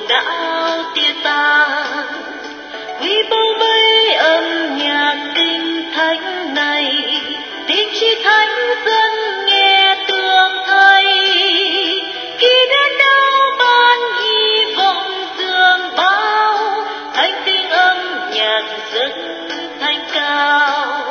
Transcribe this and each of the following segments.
đạo tia tàn, quy bao vây âm nhạc kinh thánh này, tiếng chi thánh dân nghe tương thay. Khi đến đâu ban hy vọng dường bao, thanh tiếng âm nhạc dâng thanh cao.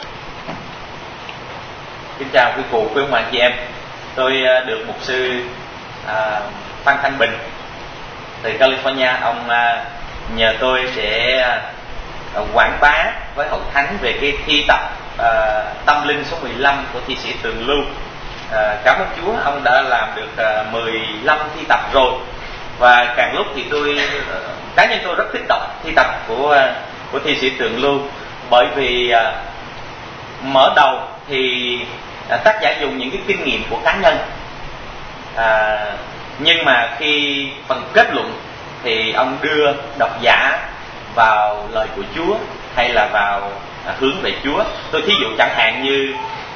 Kính chào quý cụ, quý ông bà chị em. Tôi được mục sư Phan Thanh Bình từ California. Ông nhờ tôi để quảng bá với hội thánh về cái thi tập tâm linh số 15 của thi sĩ Tường Lưu. Cảm ơn Chúa, ông đã làm được 15 thi tập rồi. Và càng lúc thì cá nhân tôi rất thích đọc thi tập của thi sĩ Tường Lưu, bởi vì mở đầu thì tác giả dùng những cái kinh nghiệm của cá nhân, nhưng mà khi phần kết luận thì ông đưa độc giả vào lời của Chúa hay là vào hướng về Chúa. Tôi thí dụ chẳng hạn như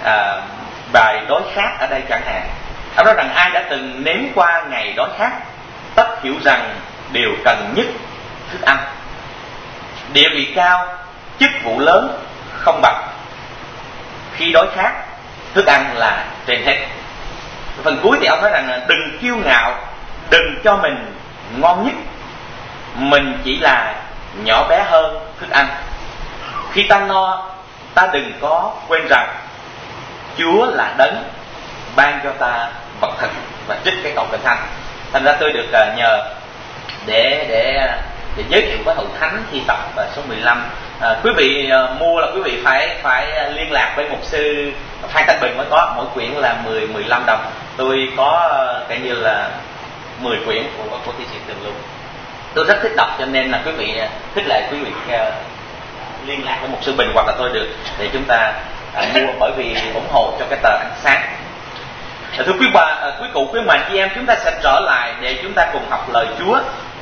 bài đói khát ở đây chẳng hạn. Ông nói rằng ai đã từng nếm qua ngày đói khát tất hiểu rằng điều cần nhất thức ăn. Địa vị cao, chức vụ lớn không bằng. Khi đói khát, thức ăn là trên hết. Phần cuối thì ông nói rằng đừng kiêu ngạo, đừng cho mình ngon nhất, mình chỉ là nhỏ bé hơn thức ăn. Khi ta no, ta đừng có quên rằng Chúa là đấng ban cho ta vật thực, và trích cái câu Kinh Thánh. Thành ra tôi được nhờ để giới thiệu với hội thánh thi tập số 15. Quý vị mua là quý vị phải liên lạc với mục sư Phan Thanh Bình mới có. Mỗi quyển là 15 đồng. Tôi có coi như là 10 quyển của thi sĩ Tường Lưu. Tôi rất thích đọc, cho nên là quý vị thích lại quý vị liên lạc với mục sư Bình hoặc là tôi được, để chúng ta mua, bởi vì ủng hộ cho cái tờ Ánh Sáng. Thưa quý cụ, quý bà chị em, chúng ta sẽ trở lại để chúng ta cùng học lời Chúa.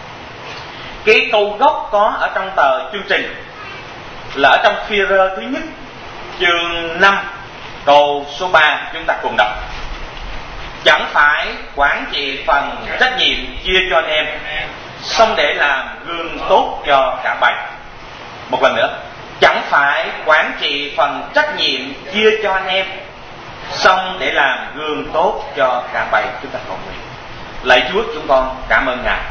Cái câu gốc có ở trong tờ chương trình là ở trong Phi-rơ thứ nhất chương 5 câu số 3, chúng ta cùng đọc. Chẳng phải quản trị phần trách nhiệm chia cho anh em, xong để làm gương tốt cho cả bầy. Một lần nữa, chẳng phải quản trị phần trách nhiệm chia cho anh em, xong để làm gương tốt cho cả bầy. Chúng ta cầu nguyện. Lạy Chúa, chúng con cảm ơn Ngài,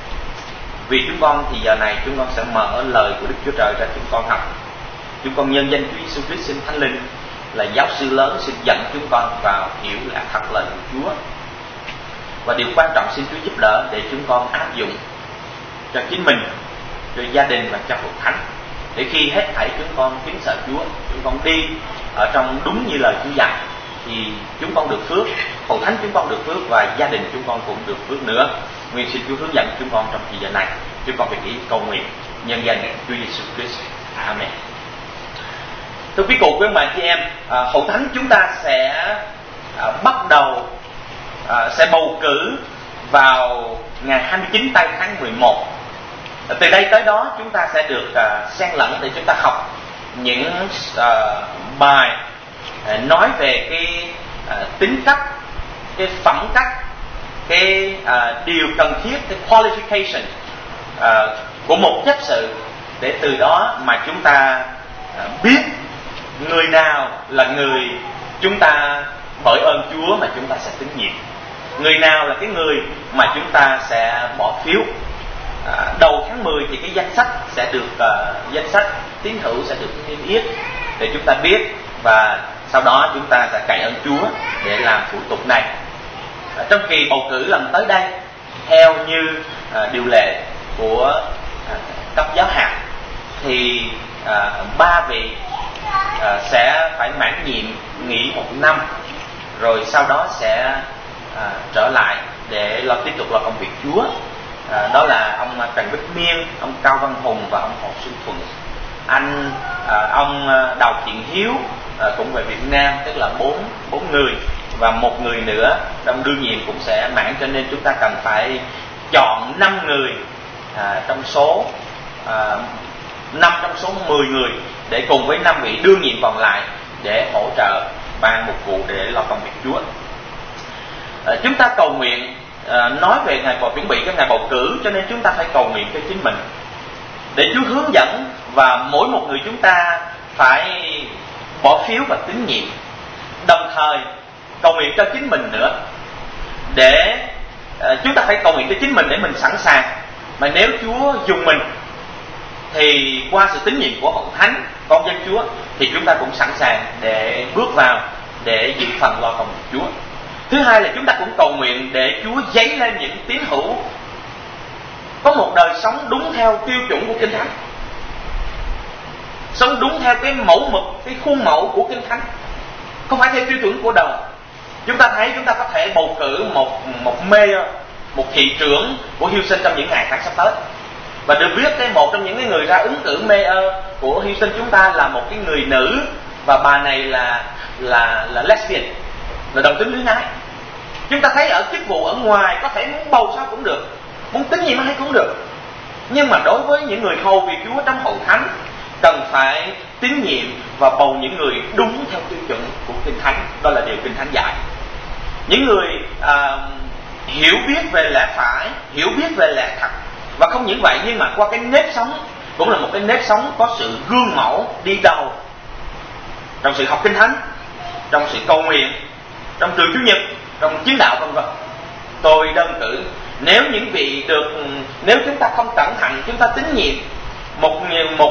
vì chúng con thì giờ này chúng con sẽ mở lời của Đức Chúa Trời ra chúng con học. Chúng con nhân danh Chúa Giêsu Christ xin Thánh Linh là giáo sư lớn xin dẫn chúng con vào hiểu là thật lời của Chúa. Và điều quan trọng xin Chúa giúp đỡ để chúng con áp dụng cho chính mình, cho gia đình và cho hội thánh, để khi hết thảy chúng con kính sợ Chúa, chúng con đi ở trong đúng như lời Chúa dạy, thì chúng con được phước, hội thánh chúng con được phước, và gia đình chúng con cũng được phước nữa. Nguyện xin Chúa hướng dẫn chúng con trong thời giờ này. Chúng con việc ý cầu nguyện nhân danh Chúa Giêsu Christ. Amen. Thưa quý cụ, quý bà chị em, hội thánh chúng ta sẽ bắt đầu sẽ bầu cử vào ngày 29 tây tháng 11. Từ đây tới đó chúng ta sẽ được xen lẫn để chúng ta học những bài nói về cái tính cách, cái phẩm cách, cái điều cần thiết, cái qualification của một chấp sự, để từ đó mà chúng ta biết người nào là người chúng ta bởi ơn Chúa mà chúng ta sẽ tín nhiệm, người nào là cái người mà chúng ta sẽ bỏ phiếu. Đầu tháng 10 thì cái danh sách sẽ được danh sách tín hữu sẽ được niêm yết để chúng ta biết, và sau đó chúng ta sẽ cậy ơn Chúa để làm thủ tục này. Trong kỳ bầu cử lần tới đây, theo như điều lệ của cấp giáo hạt, thì 3 vị sẽ phải mãn nhiệm nghỉ 1 năm, rồi sau đó sẽ trở lại để tiếp tục lo công việc Chúa. Đó là ông Trần Bích Miên, ông Cao Văn Hùng và ông Hồ Xuân Thuận. Ông Đào Thiện Hiếu cũng về Việt Nam, tức là 4 người, và 1 người nữa trong đương nhiệm cũng sẽ mãn, cho nên chúng ta cần phải chọn 5 người trong số 5 trong số 10 người để cùng với 5 vị đương nhiệm còn lại để hỗ trợ ban mục vụ để lo công việc Chúa. Chúng ta cầu nguyện nói về ngày chuẩn bị cái ngày bầu cử, cho nên chúng ta phải cầu nguyện cho chính mình, để Chúa hướng dẫn, và mỗi một người chúng ta phải bỏ phiếu và tín nhiệm. Đồng thời cầu nguyện cho chính mình nữa, để chúng ta phải cầu nguyện cho chính mình để mình sẵn sàng. Mà nếu Chúa dùng mình thì qua sự tín nhiệm của Hội Thánh, con dân Chúa, thì chúng ta cũng sẵn sàng để bước vào để dự phần lo công việc Chúa. Thứ hai là chúng ta cũng cầu nguyện để Chúa dấy lên những tín hữu có một đời sống đúng theo tiêu chuẩn của Kinh Thánh, sống đúng theo cái mẫu mực, cái khuôn mẫu của Kinh Thánh, không phải theo tiêu chuẩn của đời. Chúng ta thấy chúng ta có thể bầu cử một mayor, một thị trưởng của Houston trong những ngày tháng sắp tới. Và được biết cái một trong những cái người ra ứng cử mayor của Houston chúng ta là một cái người nữ, và bà này là lesbian, là đồng tính luyến ái. Chúng ta thấy ở chức vụ ở ngoài có thể muốn bầu sao cũng được, muốn tín nhiệm hay cũng được, nhưng mà đối với những người hầu việc Chúa trong Hội Thánh, cần phải tín nhiệm và bầu những người đúng theo tiêu chuẩn của Kinh Thánh. Đó là điều Kinh Thánh dạy. Những người hiểu biết về lẽ phải, hiểu biết về lẽ thật, và không những vậy nhưng mà qua cái nếp sống cũng là một cái nếp sống có sự gương mẫu đi đầu trong sự học Kinh Thánh, trong sự cầu nguyện, trong trường Chủ nhật, trong chiến đạo vân vân. Tôi đơn cử, nếu những vị được, nếu chúng ta không cẩn thận, chúng ta tín nhiệm một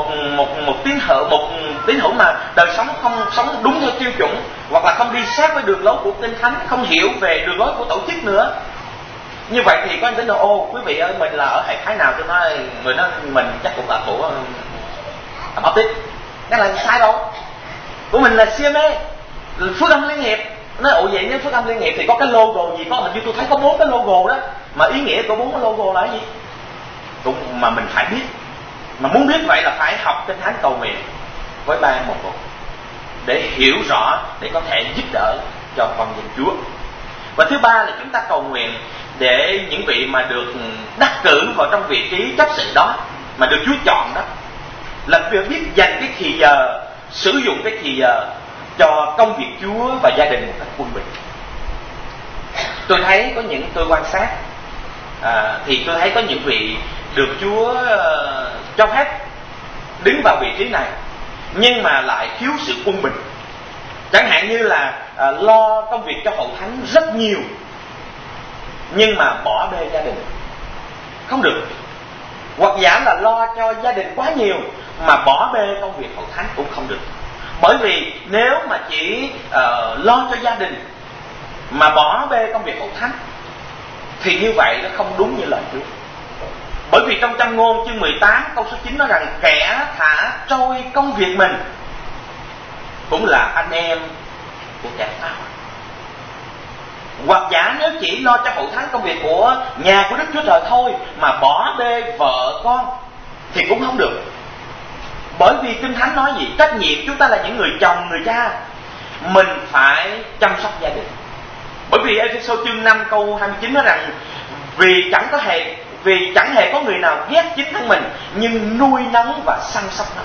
tín hữu mà đời sống không sống đúng theo tiêu chuẩn, hoặc là không đi sát với đường lối của Kinh Thánh, không hiểu về đường lối của tổ chức nữa, như vậy thì có anh tính là ô quý vị ơi, mình là ở hệ phái nào? Tôi nói người nói mình chắc cũng là của Baptist. Cái là sai đâu, của mình là CMA, Phước Âm Liên Hiệp. Nói ồ vậy nếu Phước Âm Liên Hiệp thì có cái logo gì? Có hình như tôi thấy có 4 cái logo đó, mà ý nghĩa của 4 cái logo là cái gì? Cũng mà mình phải biết. Mà muốn biết vậy là phải học Kinh Thánh, cầu nguyện với ban một cuộc để hiểu rõ, để có thể giúp đỡ cho con dân Chúa. Và thứ ba là chúng ta cầu nguyện để những vị mà được đắc cử vào trong vị trí chấp sự đó, mà được Chúa chọn đó, là việc biết dành cái thì giờ, sử dụng cái thì giờ cho công việc Chúa và gia đình một cách quân bình. Tôi thấy có những, tôi quan sát thì tôi thấy có những vị được Chúa cho phép đứng vào vị trí này, nhưng mà lại thiếu sự quân bình. Chẳng hạn như là lo công việc cho Hội Thánh rất nhiều, nhưng mà bỏ bê gia đình không được. Hoặc giả là lo cho gia đình quá nhiều mà bỏ bê công việc Hội Thánh cũng không được. Bởi vì nếu mà chỉ lo cho gia đình mà bỏ bê công việc Hội Thánh thì như vậy nó không đúng như lời Chúa. Bởi vì trong Châm Ngôn chương 18 câu số 9 nói rằng kẻ thả trôi công việc mình cũng là anh em của kẻ phá hoại. Hoặc giả nếu chỉ lo cho Hội Thánh, công việc của nhà của Đức Chúa Trời thôi mà bỏ bê vợ con thì cũng không được. Bởi vì Kinh Thánh nói gì? Trách nhiệm chúng ta là những người chồng, người cha, mình phải chăm sóc gia đình. Bởi vì Ê-phê-sô chương 5 câu 29 nói rằng vì chẳng hề có người nào ghét chính thân mình, nhưng nuôi nấng và săn sóc nó.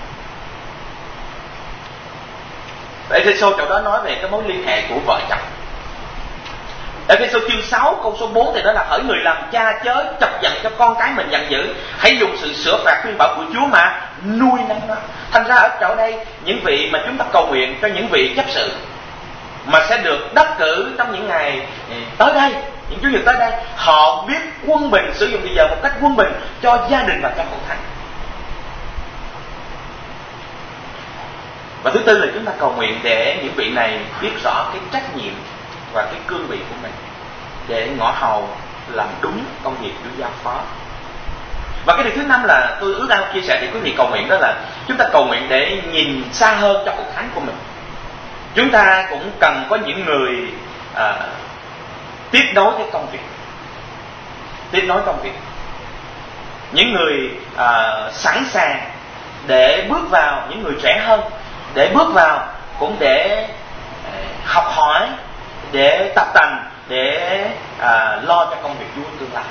Ê-phê-sô chỗ đó nói về cái mối liên hệ của vợ chồng. Ê-phê-sô chương 6 câu số 4 thì đó là hỡi người làm cha chớ chọc giận cho con cái mình giận dữ, hãy dùng sự sửa phạt khuyên bảo của Chúa mà nuôi nấng nó. Thành ra ở chỗ đây, những vị mà chúng ta cầu nguyện cho những vị chấp sự mà sẽ được đắc cử trong những ngày tới đây, những chủ nhật tới đây, họ biết quân bình, sử dụng bây giờ một cách quân bình cho gia đình và cho Hội Thánh. Và thứ tư là chúng ta cầu nguyện để những vị này biết rõ cái trách nhiệm và cái cương vị của mình, để ngõ hầu làm đúng công việc Chúa giao phó. Và cái điều thứ năm là tôi ước ao chia sẻ với quý vị cầu nguyện, đó là chúng ta cầu nguyện để nhìn xa hơn cho Hội Thánh của mình. Chúng ta cũng cần có những người tiếp nối cái công việc, tiếp nối công việc, những người sẵn sàng để bước vào, những người trẻ hơn để bước vào cũng để học hỏi, để tập tành, để lo cho công việc Chúa tương lai.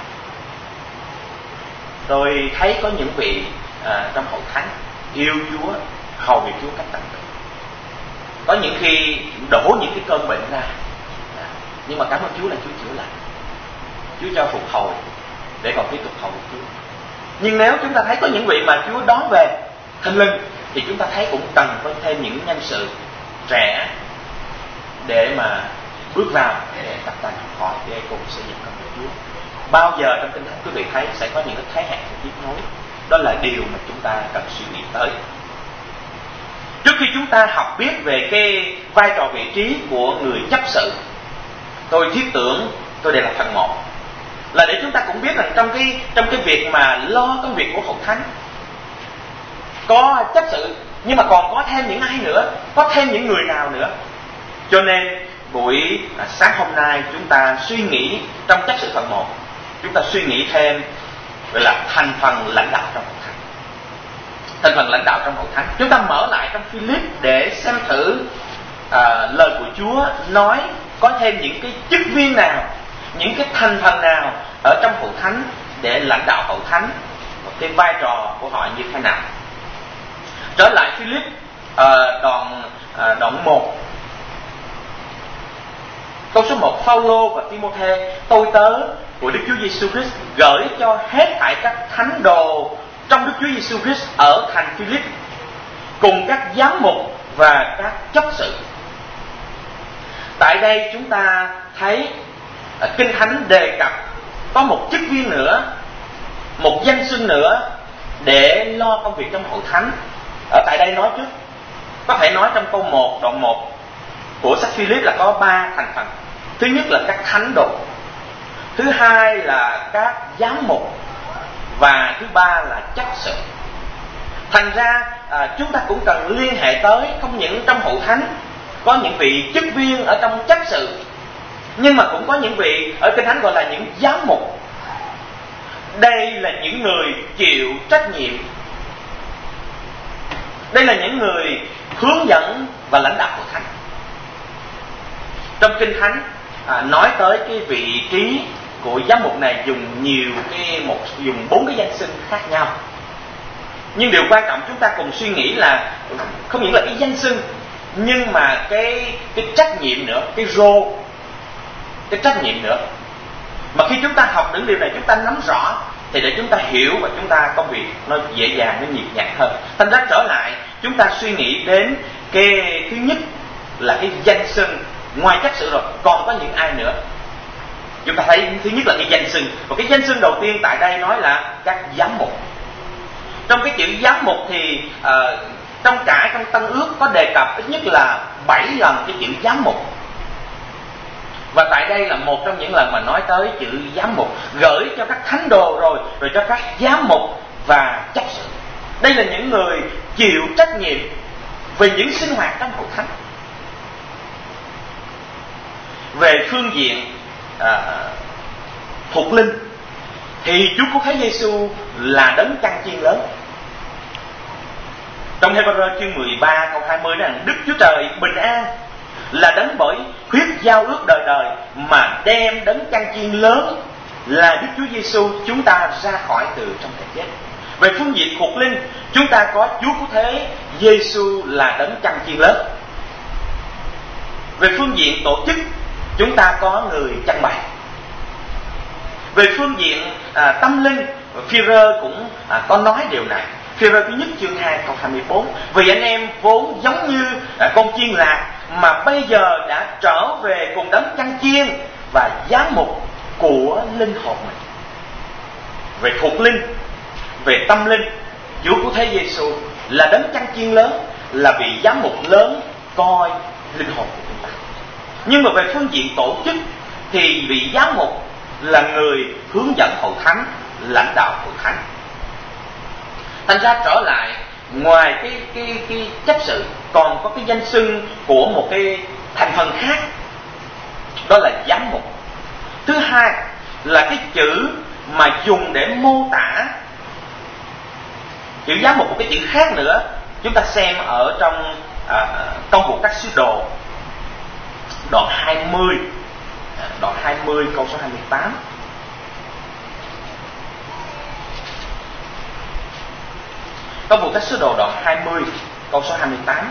Tôi thấy có những vị trong Hội Thánh yêu Chúa, hầu việc Chúa cách tận tình. Có những khi đổ những cái cơn bệnh ra, nhưng mà cảm ơn Chúa là Chúa chữa lành. Chúa cho phục hồi để còn tiếp tục hầu Chúa. Nhưng nếu chúng ta thấy có những vị mà Chúa đón về Thánh Linh thì chúng ta thấy cũng cần có thêm những nhân sự trẻ để mà bước vào để tập tành học hỏi để cùng xây dựng con người Chúa. Bao giờ trong Kinh Thánh quý vị thấy sẽ có những cái thế hệ tiếp nối, đó là điều mà chúng ta cần suy nghĩ tới. Trước khi chúng ta học biết về cái vai trò vị trí của người chấp sự, tôi thiết tưởng tôi đây là phần 1, là để chúng ta cũng biết rằng trong cái việc mà lo công việc của hội thánh có chấp sự, nhưng mà còn có thêm những ai nữa, có thêm những người nào nữa. Cho nên buổi sáng hôm nay chúng ta suy nghĩ trong chấp sự phần 1, chúng ta suy nghĩ thêm gọi là thành phần lãnh đạo trong hội thánh. Thành phần lãnh đạo trong hội thánh, chúng ta mở lại trong Philip để xem thử lời của Chúa nói có thêm những cái chức viên nào, những cái thành phần nào ở trong hội thánh để lãnh đạo hội thánh, cái vai trò của họ như thế nào. Trở lại Philip đoạn 1, câu số 1: Phaolô và Timôthê, tôi tớ của Đức Chúa Giêsu Christ, gửi cho hết thảy các thánh đồ trong Đức Chúa Giêsu Christ ở thành Philip, cùng các giám mục và các chấp sự. Tại đây chúng ta thấy Kinh Thánh đề cập có một chức viên nữa, một danh xưng nữa để lo công việc trong hội thánh. Ở tại đây nói trước, có thể nói trong câu 1, đoạn 1 của sách Philip là có 3 thành phần. Thứ nhất là các thánh đồ, thứ hai là các giám mục, và thứ ba là chấp sự. Thành ra chúng ta cũng cần liên hệ tới không những trong hội thánh có những vị chức viên ở trong chấp sự, nhưng mà cũng có những vị ở Kinh Thánh gọi là những giám mục. Đây là những người chịu trách nhiệm, đây là những người hướng dẫn và lãnh đạo hội thánh. Trong Kinh Thánh nói tới cái vị trí của giám mục này dùng 4 cái danh xưng khác nhau. Nhưng điều quan trọng chúng ta cùng suy nghĩ là không những là cái danh xưng, nhưng mà cái trách nhiệm nữa, cái role, cái trách nhiệm nữa. Mà khi chúng ta học những điều này, chúng ta nắm rõ thì để chúng ta hiểu và chúng ta công việc nó dễ dàng, nó nhịp nhàng hơn. Thành ra trở lại, chúng ta suy nghĩ đến cái thứ nhất là cái danh xưng. Ngoài chấp sự rồi còn có những ai nữa? Chúng ta thấy thứ nhất là cái danh xưng, và cái danh xưng đầu tiên tại đây nói là các giám mục. Trong cái chữ giám mục thì trong Tân Ước có đề cập ít nhất là 7 lần cái chữ giám mục. Và tại đây là một trong những lần mà nói tới chữ giám mục, gửi cho các thánh đồ rồi cho các giám mục và chấp sự. Đây là những người chịu trách nhiệm về những sinh hoạt trong hội thánh. Về phương diện thuộc linh thì Chúa Cứu Thế Giêsu là đấng căn chiên lớn. Trong Hebrew chương 13 câu 20 nói rằng Đức Chúa Trời bình an là đấng bởi huyết giao ước đời đời mà đem đấng căn chiên lớn là Đức Chúa Giêsu chúng ta ra khỏi từ trong kẻ chết. Về phương diện thuộc linh, chúng ta có Chúa Cứu Thế Giêsu là đấng căn chiên lớn. Về phương diện tổ chức, chúng ta có người trang bày. Về phương diện tâm linh, Phi-rơ cũng có nói điều này. Phi-rơ thứ nhất chương 2 câu 24: Vì anh em vốn giống như con chiên lạc mà bây giờ đã trở về cùng đấng căn chiên và giám mục của linh hồn mình. Về thuộc linh, về tâm linh, Chúa Cứu Thế Giêsu là đấng căn chiên lớn, là vị giám mục lớn coi linh hồn của chúng ta. Nhưng mà về phương diện tổ chức thì vị giám mục là người hướng dẫn hội thánh, lãnh đạo hội thánh. Thành ra trở lại, ngoài cái chấp sự còn có cái danh xưng của một cái thành phần khác, đó là giám mục. Thứ hai là cái chữ mà dùng để mô tả chữ giám mục, một cái chữ khác nữa. Chúng ta xem ở trong Công vụ các sứ đồ đoạn 20 câu số 28. Công vụ các sứ đồ đoạn 20 câu số 28.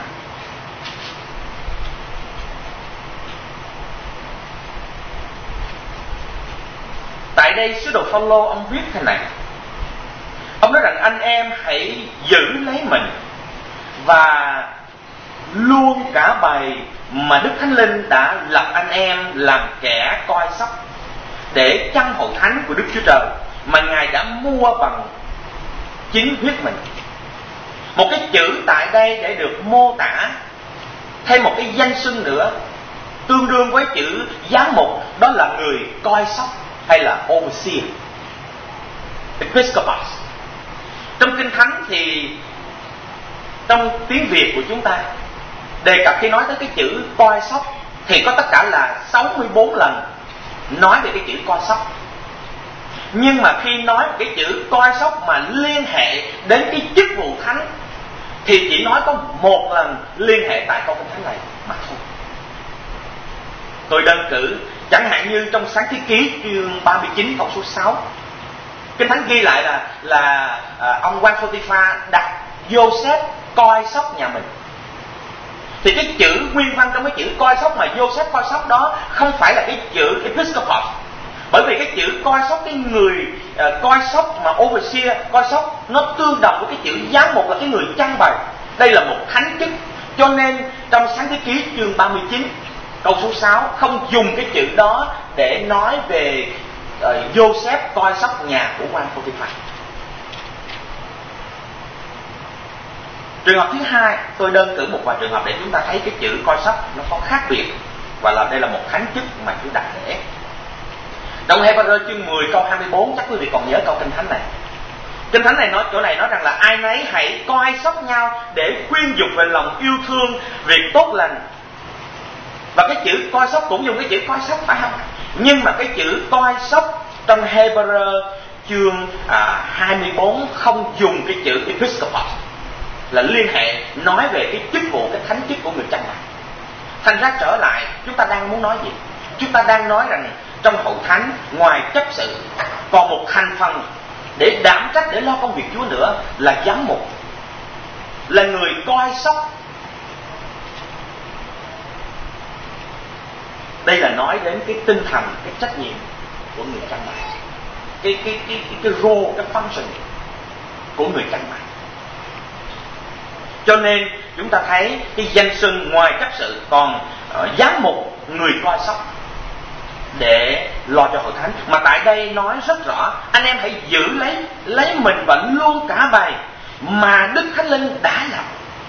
Tại đây sứ đồ Phaolô ông viết thế này. Ông nói rằng anh em hãy giữ lấy mình và luôn cả bầy mà Đức Thánh Linh đã lập anh em làm kẻ coi sóc, để chăn hậu thánh của Đức Chúa Trời mà Ngài đã mua bằng chính huyết mình. Một cái chữ tại đây để được mô tả thêm một cái danh xưng nữa tương đương với chữ giám mục, đó là người coi sóc hay là overseer, episcopos. Trong Kinh Thánh thì trong tiếng Việt của chúng ta đề cập khi nói tới cái chữ coi sóc thì có tất cả là 64 lần nói về cái chữ coi sóc. Nhưng mà khi nói một cái chữ coi sóc mà liên hệ đến cái chức vụ thánh thì chỉ nói có một lần liên hệ tại câu Kinh Thánh này mà thôi. Tôi đơn cử chẳng hạn như trong Sáng Thế Ký chương 39 câu số 6, Kinh Thánh ghi lại là ông quan Photiphar đặt Joseph coi sóc nhà mình. Thì cái chữ nguyên văn trong cái chữ coi sóc mà Joseph coi sóc đó không phải là cái chữ episcopos, bởi vì cái chữ coi sóc, cái người coi sóc mà overseer coi sóc, nó tương đồng với cái chữ giám mục là cái người chăn bày. Đây là một thánh chức, cho nên trong Sáng Thế Ký chương 39 câu số 6 không dùng cái chữ đó để nói về Joseph coi sóc nhà của quan Photiphar. Trường hợp thứ hai, tôi đơn cử một vài trường hợp để chúng ta thấy cái chữ coi sóc nó có khác biệt, và là đây là một thánh chức mà Chúa đặt để. Trong Hebrew chương 10 câu 24, chắc quý vị còn nhớ câu Kinh Thánh này. Kinh Thánh này nói chỗ này nói rằng là ai nấy hãy coi sóc nhau để khuyên dục về lòng yêu thương, việc tốt lành. Và cái chữ coi sóc cũng dùng cái chữ coi sóc, phải không? Nhưng mà cái chữ coi sóc trong Hebrew chương 24 không dùng cái chữ episcopos, là liên hệ nói về cái chức vụ, cái thánh chức của người chăn bày. Thành ra trở lại, chúng ta đang muốn nói gì? Chúng ta đang nói rằng trong hậu thánh, ngoài chấp sự, còn một thành phần để đảm trách, để lo công việc Chúa nữa, là giám mục, là người coi sóc. Đây là nói đến cái tinh thần, cái trách nhiệm của người chăn bày, cái role, cái function của người chăn bày. Cho nên chúng ta thấy cái danh xưng ngoài chấp sự còn giám mục, người coi sóc để lo cho hội thánh. Mà tại đây nói rất rõ, anh em hãy giữ lấy mình và luôn cả bầy mà Đức Thánh Linh đã lập.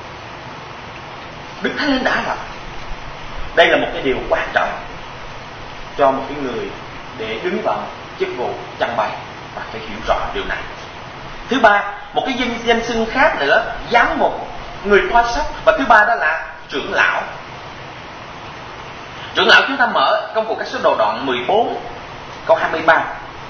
Đức Thánh Linh đã lập. Đây là một cái điều quan trọng cho một cái người để đứng vào chức vụ chăn bày, và phải hiểu rõ điều này. Thứ ba, một cái danh xưng khác nữa, giám mục, người coi sóc, và thứ ba đó là trưởng lão. Trưởng lão chúng ta mở Công vụ các sứ đồ đoạn 14 câu 23.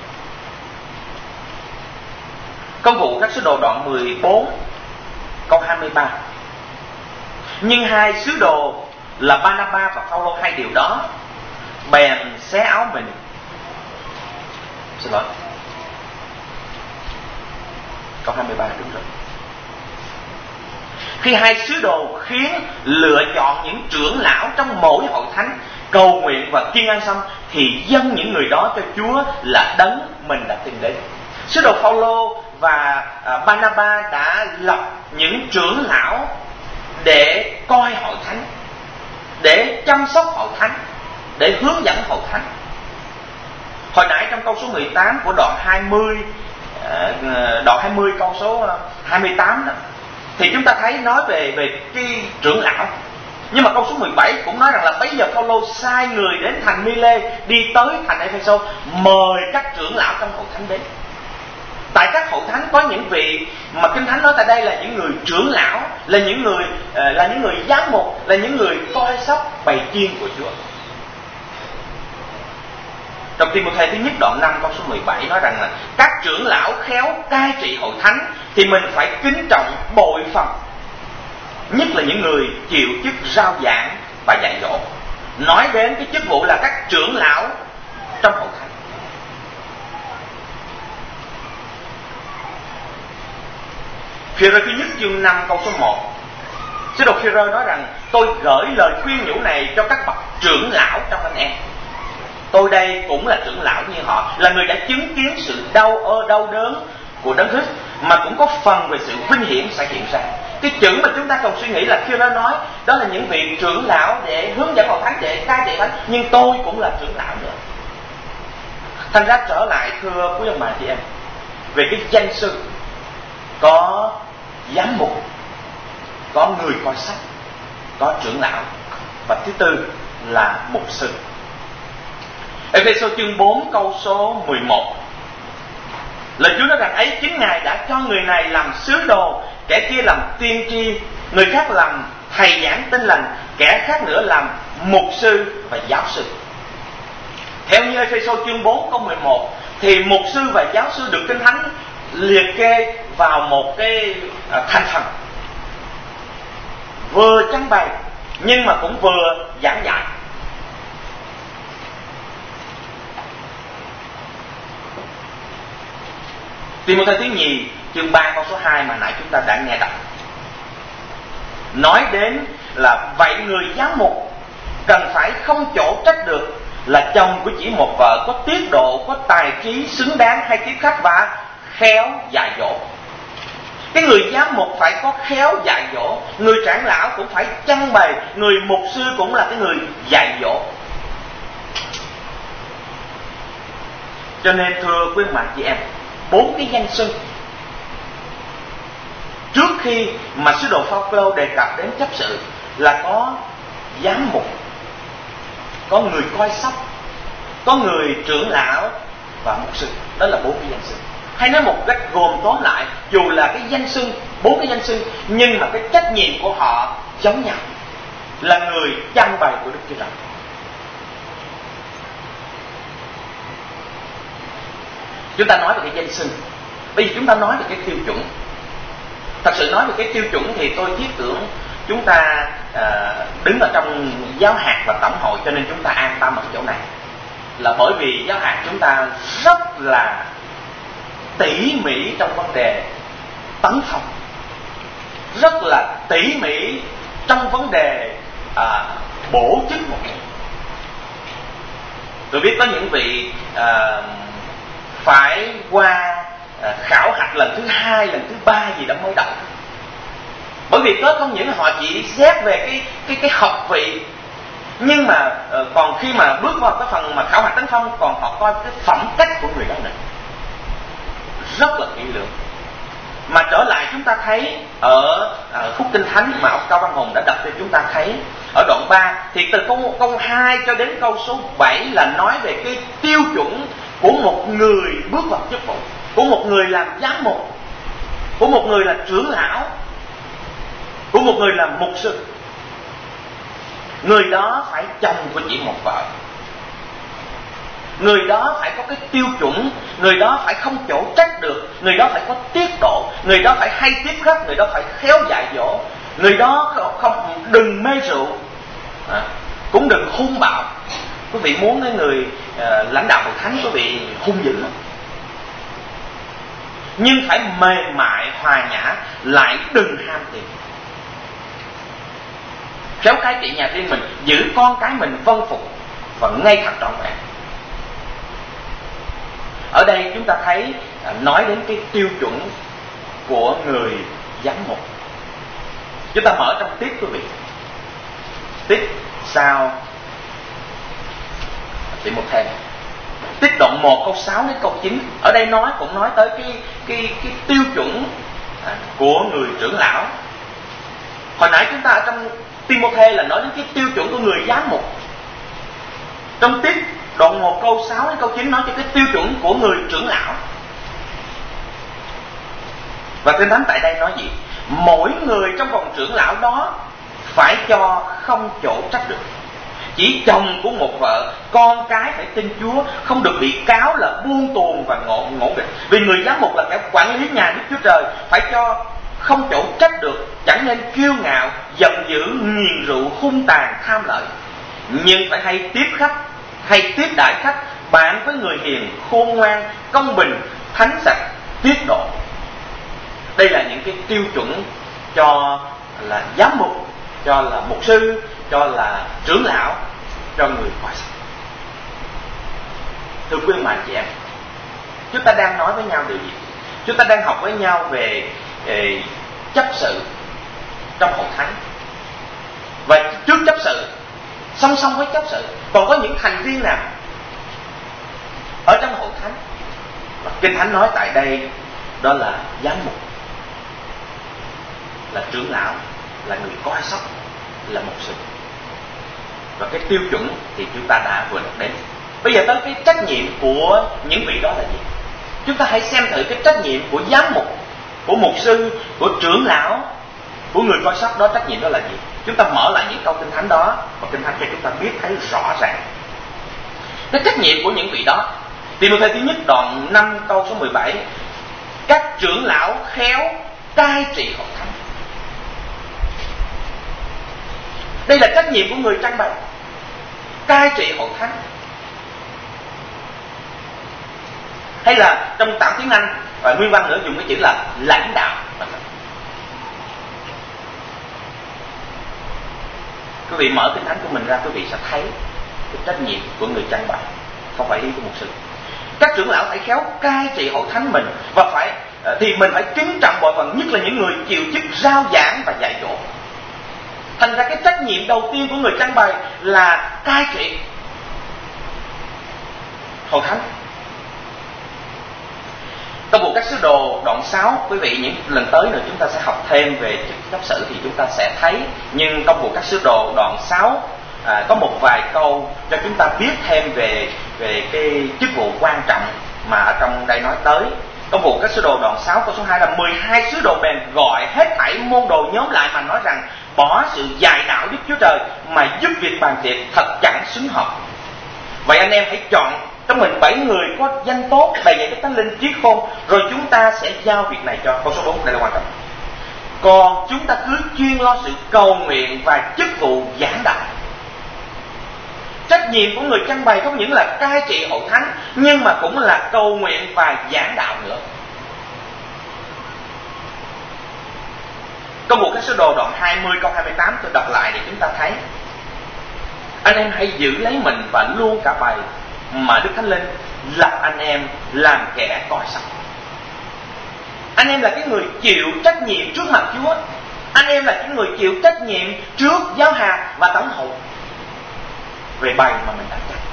Công vụ các sứ đồ đoạn 14 câu 23. Nhưng hai sứ đồ là Barnabas và Phaolô hay điều đó, bèn xé áo mình. Xin lỗi, câu 23 đúng rồi. Khi hai sứ đồ khiến lựa chọn những trưởng lão trong mỗi hội thánh cầu nguyện và kiêng ăn xong, thì dâng những người đó cho Chúa là đấng mình đã tìm đến. Sứ đồ Phaolô và Barnabas đã lập những trưởng lão để coi hội thánh, để chăm sóc hội thánh, để hướng dẫn hội thánh. Hồi nãy trong câu số 18 của đoạn 20 câu số 28 đó, thì chúng ta thấy nói về cái trưởng lão. Nhưng mà câu số 17 cũng nói rằng là bấy giờ Phaolô sai người đến thành Mi-lê, đi tới thành Ê-phê-sô, mời các trưởng lão trong hội thánh đến. Tại các hội thánh có những vị mà Kinh Thánh nói tại đây là những người trưởng lão, là những người giám mục, là những người coi sóc bầy chiên của Chúa. Trong Ti-mô-thê thứ nhất đoạn 5 câu số 17 nói rằng là các trưởng lão khéo cai trị hội thánh thì mình phải kính trọng bội phần, nhất là những người chịu chức rao giảng và dạy dỗ. Nói đến cái chức vụ là các trưởng lão trong hội thánh. Phi-rơ thứ nhất chương 5 câu số 1, sứ đồ Phi-rơ nói rằng tôi gửi lời khuyên nhủ này cho các bậc trưởng lão trong anh em. Tôi đây cũng là trưởng lão như họ, là người đã chứng kiến sự đau đớn của Đấng Christ, mà cũng có phần về sự vinh hiển sẽ hiện ra. Cái chữ mà chúng ta cần suy nghĩ là khi nó nói đó là những vị trưởng lão để hướng dẫn hội thánh, để cai trị thánh, nhưng tôi cũng là trưởng lão nữa. Thành ra trở lại thưa quý ông bà chị em, về cái danh xưng có giám mục, có người coi sách, có trưởng lão, và thứ tư là mục sư. Ê-phê-sô chương 4 câu số 11, lời Chúa nói rằng ấy chính Ngài đã cho người này làm sứ đồ, kẻ kia làm tiên tri, người khác làm thầy giảng tin lành, kẻ khác nữa làm mục sư và giáo sư. Theo như Ê-phê-sô chương 4 câu 11 thì mục sư và giáo sư được Kinh Thánh liệt kê vào một cái thành phần vừa trưng bày nhưng mà cũng vừa giảng dạy. Ti-mô-thê thứ nhì chương 3 câu số 2 mà nãy chúng ta đã nghe đọc, nói đến là vậy người giám mục cần phải không chỗ trách được, là chồng của chỉ một vợ, có tiết độ, có tài trí xứng đáng hay tiếp khách và khéo dạy dỗ. Cái người giám mục phải có khéo dạy dỗ, người trưởng lão cũng phải trưng bày, người mục sư cũng là cái người dạy dỗ. Cho nên thưa quý ông bà chị em, 4 cái danh xưng trước khi mà sứ đồ Phao-lô đề cập đến chấp sự là có giám mục, có người coi sách, có người trưởng lão và mục sư. Đó là 4 cái danh xưng. Hay nói một cách gồm tóm lại, dù là cái danh xưng, 4 cái danh xưng, nhưng mà cái trách nhiệm của họ giống nhau, là người trưng bày của Đức Chúa Trời. Chúng ta nói về cái danh xưng, bây giờ chúng ta nói về cái tiêu chuẩn. Thật sự nói về cái tiêu chuẩn thì tôi thiết tưởng chúng ta đứng ở trong giáo hạt và tổng hội, cho nên chúng ta an tâm ở chỗ này, là bởi vì giáo hạt chúng ta rất là tỉ mỉ trong vấn đề tấn phong, rất là tỉ mỉ trong vấn đề bổ chức một người. Tôi biết có những vị phải qua khảo hạch lần thứ 2, lần thứ 3 gì đó mới đậu. Bởi vì có không những họ chỉ xét về cái học vị, nhưng mà còn khi mà bước vào cái phần mà khảo hạch tấn phong, còn họ coi cái phẩm cách của người đó nữa, rất là kỹ lưỡng. Mà trở lại chúng ta thấy ở khúc Kinh Thánh mà ông Cao Văn Hùng đã đọc cho chúng ta thấy ở đoạn 3, thì từ câu 2 cho đến câu số 7 là nói về cái tiêu chuẩn của một người bước vào chức vụ, của một người làm giám mục, của một người là trưởng lão, của một người là mục sư. Người đó phải chồng của chỉ một vợ, người đó phải có cái tiêu chuẩn, người đó phải không chỗ trách được, người đó phải có tiết độ, người đó phải hay tiếp khách, người đó phải khéo dạy dỗ, người đó không đừng mê rượu, cũng đừng hung bạo. Quý vị muốn cái người lãnh đạo hội thánh quý vị hung dữ lắm, nhưng phải mềm mại hòa nhã, lại đừng ham tiền, khéo cai trị nhà riêng mình, giữ con cái mình vâng phục và ngay thẳng trọn vẹn. Ở đây chúng ta thấy nói đến cái tiêu chuẩn của người giám mục. Chúng ta mở trong tiết quý vị, tiết sau Ti-mô-thê, tiết đoạn 1 câu 6 đến câu 9. Ở đây cũng nói tới cái tiêu chuẩn của người trưởng lão. Hồi nãy chúng ta ở trong Ti-mô-thê là nói đến cái tiêu chuẩn của người giám mục. Trong tiết đoạn 1 câu 6 đến câu 9 nói cho cái tiêu chuẩn của người trưởng lão. Và Kinh Thánh tại đây nói gì? Mỗi người trong vòng trưởng lão đó phải cho không chỗ trách được. Chỉ chồng của một vợ, con cái phải tin Chúa, không được bị cáo là buôn tuồng và ngỗ nghịch. Vì người giám mục là kẻ quản lý nhà Đức Chúa Trời, phải cho không chỗ trách được, chẳng nên kiêu ngạo, giận dữ, nghiền rượu, hung tàn, tham lợi. Nhưng phải hay tiếp khách, hay tiếp đãi khách, bạn với người hiền, khôn ngoan, công bình, thánh sạch, tiết độ. Đây là những cái tiêu chuẩn cho là giám mục, cho là mục sư, cho là trưởng lão, cho người coi sách. Thưa quý ông bà chị em, chúng ta đang nói với nhau điều gì? Chúng ta đang học với nhau về chấp sự trong hội thánh. Và trước chấp sự, song song với chấp sự, còn có những thành viên nào ở trong hội thánh? Và Kinh Thánh nói tại đây đó là giám mục, là trưởng lão, là người coi sóc, là mục sư. Và cái tiêu chuẩn thì chúng ta đã vừa đọc đến. Bây giờ tới cái trách nhiệm của những vị đó là gì? Chúng ta hãy xem thử cái trách nhiệm của giám mục, của mục sư, của trưởng lão, của người coi sóc đó, trách nhiệm đó là gì? Chúng ta mở lại những câu Kinh Thánh đó, và Kinh Thánh cho chúng ta biết thấy rõ ràng cái trách nhiệm của những vị đó. Ti-mô-thê thứ nhất đoạn 5 câu số 17: các trưởng lão khéo cai trị hội thánh. Đây là trách nhiệm của người trang bày, cai trị hội thánh. Hay là trong tạm tiếng Anh và nguyên văn nữa dùng cái chữ là lãnh đạo. Quý vị mở Kinh Thánh của mình ra, quý vị sẽ thấy cái trách nhiệm của người trang bày, không phải ý của mục sư. Các trưởng lão phải khéo cai trị hội thánh mình, và thì mình phải kính trọng bội phần, nhất là những người chịu chức rao giảng và dạy dỗ. Thành ra cái trách nhiệm đầu tiên của người trang bày là cai trị hội thánh. Công vụ các sứ đồ đoạn 6, quý vị những lần tới nữa chúng ta sẽ học thêm về chức chấp sự thì chúng ta sẽ thấy. Nhưng công vụ các sứ đồ đoạn 6 có một vài câu cho chúng ta biết thêm về cái chức vụ quan trọng mà ở trong đây nói tới. Công vụ các sứ đồ đoạn 6 câu số 2 là 12 sứ đồ bèn gọi hết thảy môn đồ nhóm lại mà nói rằng: bỏ sự dạy đạo Đức Chúa Trời mà giúp việc bàn tiệc thật chẳng xứng hợp. Vậy anh em hãy chọn trong mình 7 người có danh tốt, bày dạy cái Thánh Linh trí khôn, rồi chúng ta sẽ giao việc này cho. Câu số 4 đây là quan trọng. Còn chúng ta cứ chuyên lo sự cầu nguyện và chức vụ giảng đạo. Trách nhiệm của người trang bày không những là cai trị hội thánh, nhưng mà cũng là cầu nguyện và giảng đạo nữa. Công vụ các sứ đồ đoạn 20 câu 28 tôi đọc lại để chúng ta thấy: anh em hãy giữ lấy mình và luôn cả bầy mà Đức Thánh Linh lập anh em làm kẻ coi sóc. Anh em là cái người chịu trách nhiệm trước mặt Chúa. Anh em là cái người chịu trách nhiệm trước giáo hạt và tổng hội về bầy mà mình đặt chắc.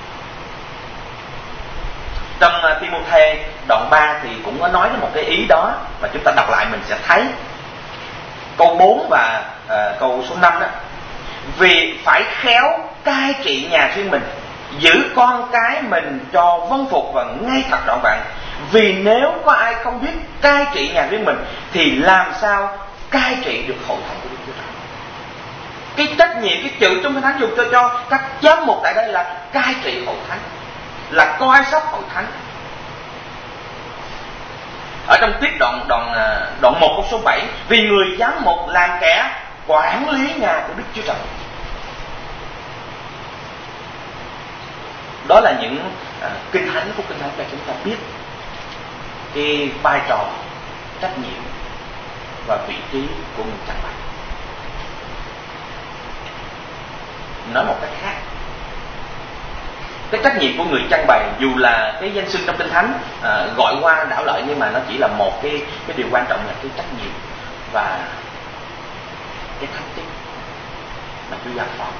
Trong Ti-mô-thê đoạn 3 thì cũng có nói đến một cái ý đó, mà chúng ta đọc lại mình sẽ thấy. Câu 4 và câu số 5 đó: vì phải khéo cai trị nhà riêng mình, giữ con cái mình cho vâng phục và ngay thật trọn vẹn. Vì nếu có ai không biết cai trị nhà riêng mình thì làm sao cai trị được hội thánh của Đức Chúa Trời? Cái trách nhiệm, cái chữ trong Kinh Thánh dùng cho các giám mục tại đây là cai trị hội thánh, là coi sóc hội thánh. Ở trong tiết đoạn 1 câu số 7: vì người giám mục làm kẻ quản lý nhà của Đức Chúa Trời. Đó là những Kinh Thánh của Kinh Thánh cho chúng ta biết cái vai trò, trách nhiệm và vị trí của người trang bày. Nói một cách khác, cái trách nhiệm của người trang bày, dù là cái danh xưng trong Kinh Thánh gọi qua đảo lợi, nhưng mà nó chỉ là một cái điều quan trọng là cái trách nhiệm và cái thách chức mà Chúa giao phó.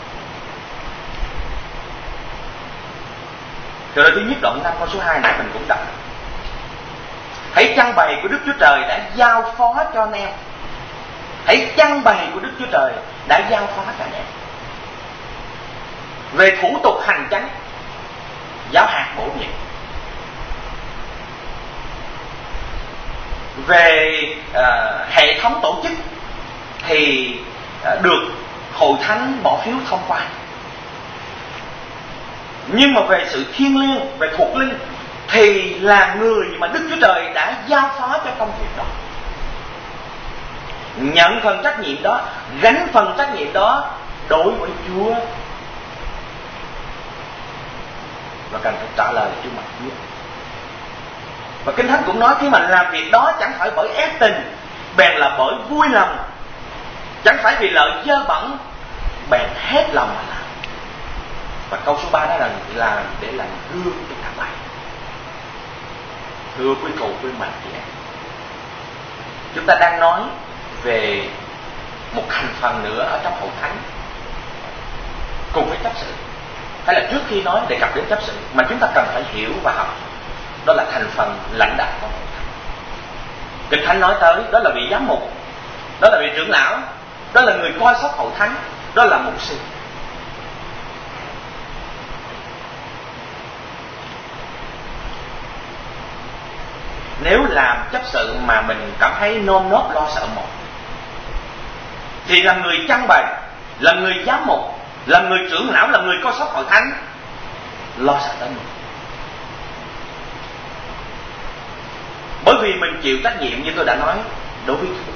Rồi thứ nhất đoạn 5 câu số 2 nãy mình cũng đọc: hãy trang bày của Đức Chúa Trời đã giao phó cho anh em. Hãy trang bày của Đức Chúa Trời đã giao phó cho anh em. Về thủ tục hành chánh, giáo hạt bổ nhiệm. Về hệ thống tổ chức thì được hội thánh bỏ phiếu thông qua. Nhưng mà về sự thiêng liêng, về thuộc linh thì là người mà Đức Chúa Trời đã giao phó cho công việc đó, nhận phần trách nhiệm đó, gánh phần trách nhiệm đó đối với Chúa, và cần phải trả lời trước mặt Chúa. Và Kinh Thánh cũng nói khi mà làm việc đó chẳng phải bởi ép tình, bèn là bởi vui lòng, chẳng phải vì lợi dơ bẩn, bèn hết lòng mà làm. Và câu số 3 đó là làm để làm gương cho cả bài. Thưa quý cụ, quý mạnh chị em, chúng ta đang nói về một thành phần nữa ở trong hội thánh cùng với chấp sự, hay là trước khi nói đề cập đến chấp sự mà chúng ta cần phải hiểu và học, đó là thành phần lãnh đạo của hội thánh. Kinh Thánh nói tới đó là vị giám mục, đó là vị trưởng lão, đó là người coi sóc hội thánh, đó là mục sư. Nếu làm chấp sự mà mình cảm thấy nơm nớp lo sợ một, thì là người trang bày, là người giám mục, là người trưởng lão, là người coi sóc hội thánh lo sợ tới mình. Bởi vì mình chịu trách nhiệm, như tôi đã nói, đối với Chúa.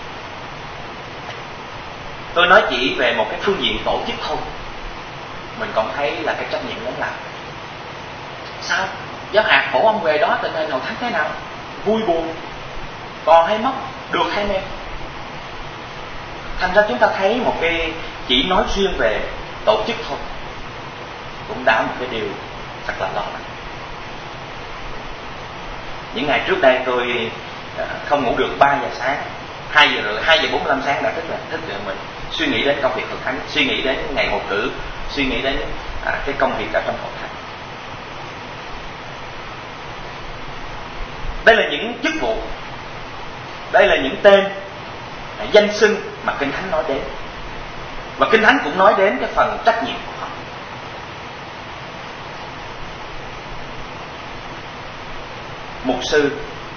Tôi nói chỉ về một cái phương diện tổ chức thôi, mình còn thấy là cái trách nhiệm lớn lao. Sao? Giáo hạt phổ ông về đó tình hình hội thánh thế nào? Vui buồn, còn hay mất, được hay nem? Thành ra chúng ta thấy một cái chỉ nói riêng về tổ chức thôi cũng đã một cái điều thật là lo lắng. Những ngày trước đây tôi không ngủ được 3 giờ sáng, 2 giờ 45 sáng đã thức rồi mình suy nghĩ đến công việc hội thánh, suy nghĩ đến ngày bầu cử, suy nghĩ đến cái công việc ở trong hội thánh. Đây là những chức vụ, đây là những tên danh xưng mà Kinh Thánh nói đến, và Kinh Thánh cũng nói đến cái phần trách nhiệm của họ. Mục sư,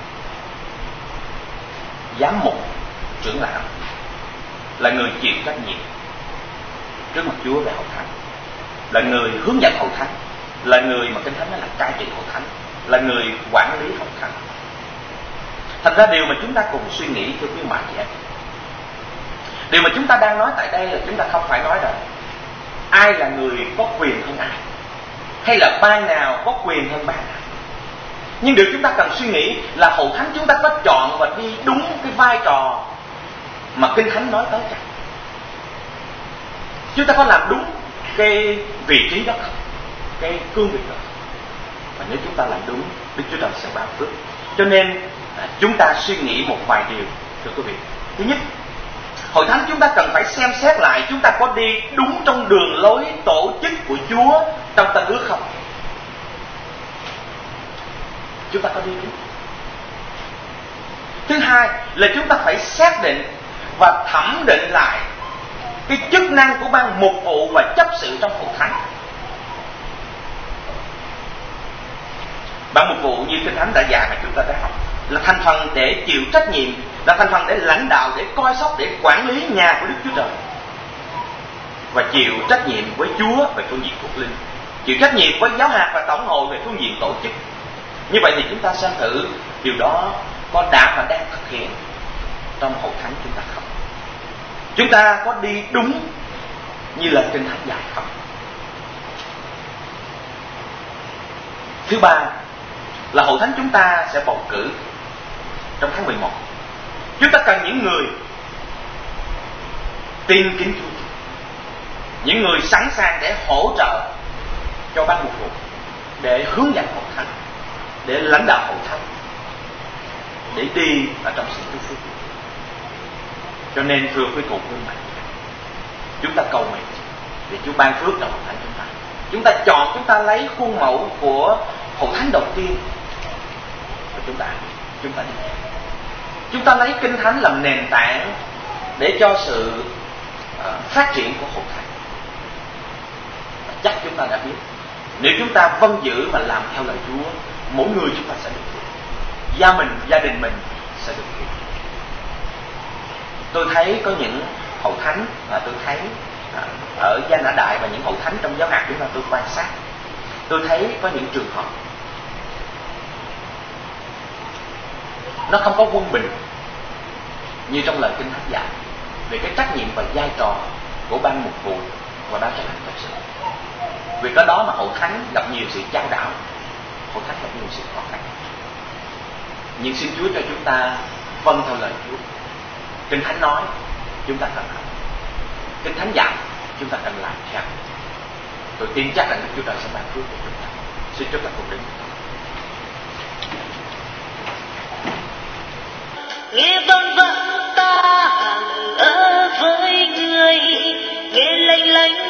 giám mục, trưởng lão là người chịu trách nhiệm trước mặt Chúa về hội thánh, là người hướng dẫn hội thánh, là người mà Kinh Thánh nói là cai trị hội thánh, là người quản lý hội thánh. Thành ra điều mà chúng ta cùng suy nghĩ, thưa quý vị chị em, điều mà chúng ta đang nói tại đây là chúng ta không phải nói rằng ai là người có quyền hơn ai, hay là ban nào có quyền hơn ban nào. Nhưng điều chúng ta cần suy nghĩ là hội thánh chúng ta có chọn và đi đúng cái vai trò mà Kinh Thánh nói tới chăng? Chúng ta có làm đúng cái vị trí đó không? Cái cương vị đó. Và nếu chúng ta làm đúng, Đức Chúa Trời sẽ ban phước. Cho nên chúng ta suy nghĩ một vài điều, thưa quý vị. Thứ nhất, hội thánh chúng ta cần phải xem xét lại chúng ta có đi đúng trong đường lối tổ chức của Chúa trong Tân Ước không? Chúng ta có đi đúng. Thứ hai là chúng ta phải xác định và thẩm định lại cái chức năng của ban mục vụ và chấp sự trong hội thánh. Ban mục vụ như Kinh Thánh đã dạy mà chúng ta đã học là thành phần để chịu trách nhiệm, là thành phần để lãnh đạo, để coi sóc, để quản lý nhà của Đức Chúa Trời, và chịu trách nhiệm với Chúa về phương diện thuộc linh, chịu trách nhiệm với giáo hạt và tổng hội về phương diện tổ chức. Như vậy thì chúng ta xem thử điều đó có đã và đang thực hiện trong hội thánh chúng ta không? Chúng ta có đi đúng như là Kinh Thánh dạy không? Thứ ba là hội thánh chúng ta sẽ bầu cử trong tháng 11. Chúng ta cần những người tin kính Chúa, những người sẵn sàng để hỗ trợ cho ban mục vụ, để hướng dẫn hội thánh, để lãnh đạo hội thánh, để đi ở trong sự祝phước. Cho nên thưa quý cụ quý mạnh, chúng ta cầu nguyện để Chúa ban phước trong hội thánh chúng ta. Chúng ta chọn, chúng ta lấy khuôn mẫu của hội thánh đầu tiên và chúng ta đi. Chúng ta lấy Kinh Thánh làm nền tảng để cho sự phát triển của hội thánh. Chắc chúng ta đã biết, nếu chúng ta vâng giữ và làm theo lời Chúa, mỗi người chúng ta sẽ được phước, gia đình mình sẽ được phước. Tôi thấy có những hội thánh và tôi thấy ở Gia Nã Đại và những hội thánh trong giáo hạt chúng ta, tôi quan sát, tôi thấy có những trường hợp nó không có quân bình như trong lời Kinh Thánh dạy về cái trách nhiệm và vai trò của ban mục vụ và ban chấp hành chấp sự. Vì cái đó mà hội thánh gặp nhiều sự chao đảo, hội thánh gặp nhiều sự khó khăn. Nhưng xin Chúa cho chúng ta vâng theo lời Chúa. Kinh Thánh nói chúng ta cần học, Kinh Thánh dạy chúng ta cần làm theo. Tôi tin chắc rằng Đức Chúa Trời sẽ ban phước cho chúng ta. Xin Chúa ta cùng đến. nghe vang vẳng ta hằng ở với người, nghe lanh lánh